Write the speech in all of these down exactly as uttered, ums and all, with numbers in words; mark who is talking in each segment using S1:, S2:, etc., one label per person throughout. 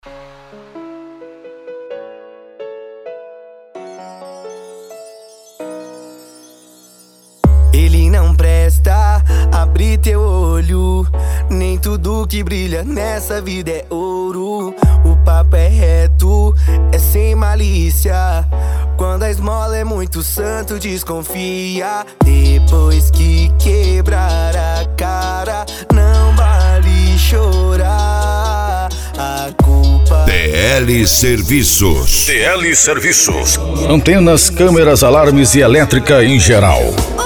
S1: Ele não presta, abre teu olho. Nem tudo que brilha nessa vida é ouro. O papo é reto, é sem malícia. Quando a esmola é muito santo, desconfia. Depois que quebrar a cara, não vale chorar. A culpa...
S2: T L Serviços.
S3: T L Serviços.
S4: Antenas, câmeras, alarmes e elétrica em geral.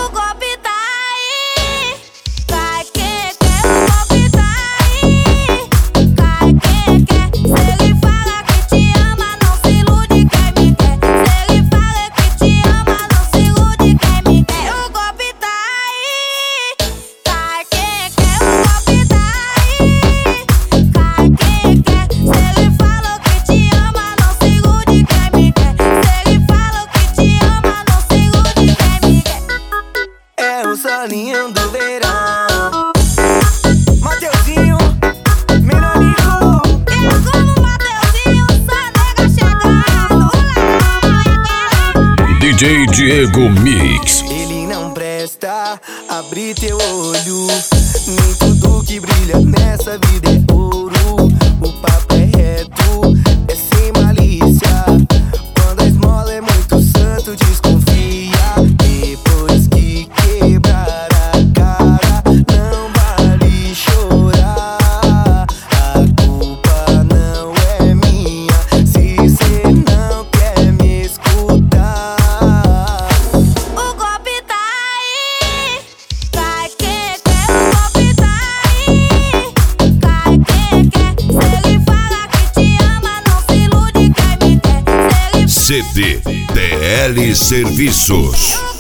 S1: Solinho do verão, Mateuzinho, Menonico.
S5: Eu como Mateuzinho, só nega chegando.
S4: D J Diego Mix.
S1: Ele não presta, abre teu olho. Nem tudo que brilha nessa vida é ouro. O papo é reto, é sem malícia. Quando a esmola é muito santo, desconfia. Depois que quebrar a cara, não vale chorar. A culpa não é minha, se cê não quer me escutar.
S5: O golpe tá aí, cai quem quer. O golpe tá aí, cai quem quer. Se ele fala que te ama, não se ilude, quem me quer. Se ele...
S2: C D T L Serviços.